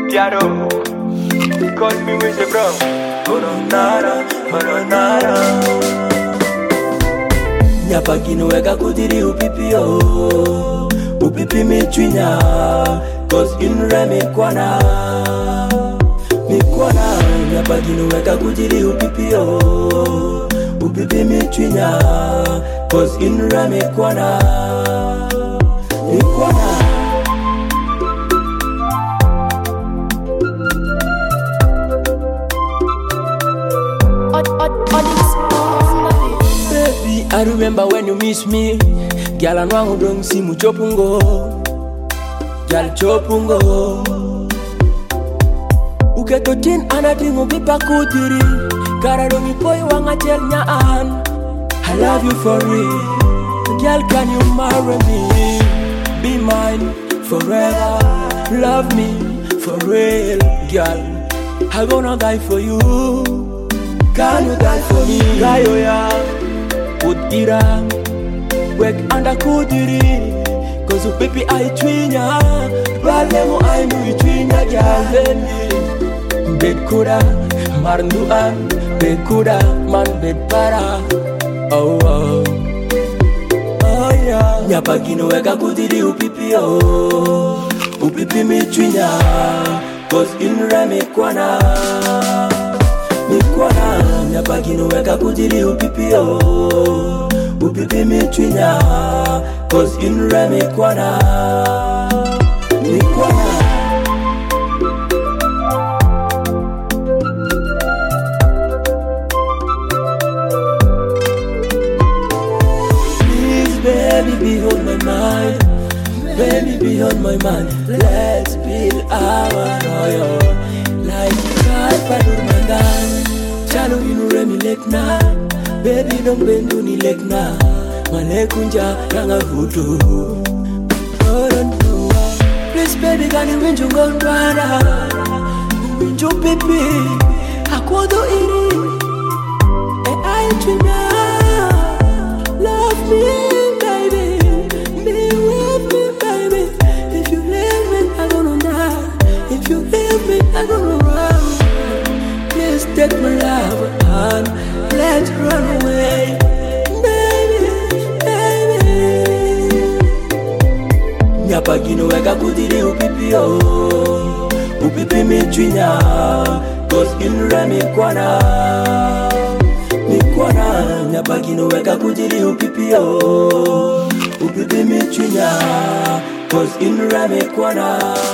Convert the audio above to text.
Piano, call me with the bro. Coronara. Nyapakino weka kutiri upipio, upipi michwinya, cause inre mikwana. Nyapakino weka kutiri upipio, upipi michwinya, cause inre mikwana. Baby, I remember when you miss me. Girl, I know don't see mu chopungo. Girl, chopungo. Uketo tin anatingo bipa kutiri. Karadongi poi wanga tel nyaan. I love you for real. Girl, can you marry me? Be mine forever. Love me for real, girl. I gonna die for you. Can you die for me? Gayo ya Kudira Wek anda kudiri Cause upipi aitwinya Balemo ainu itwinya Gyaleni Bed kuda Marnduan Bed kuda Man bed para Oh oh Oh yeah Nyapakino weka kudiri upipi oh Upipi mitwinya Cause inre mikwana Nyapakino weka kutiri upipio, upipi mitwinya, cause inre mikwana. Please baby be on my mind, baby be on my mind. Let's build our royal like Kalpadur Mandan. Chalo inure mi lekna, baby don't bend ni lekna. Malekunja nanga vutu. Please baby can you winju ngondwana, winju pipi, akodo iri. I love me baby, be with me baby. If you leave me I gonna die, if you leave me I gonna run. Please take my love and let's run away, baby, baby. Nyapakino weka kutiri upipio, upipi mitwinya, cause inre mikwana. Nyapakino weka kutiri upipio, upipi mitwinya, cause inre mikwana.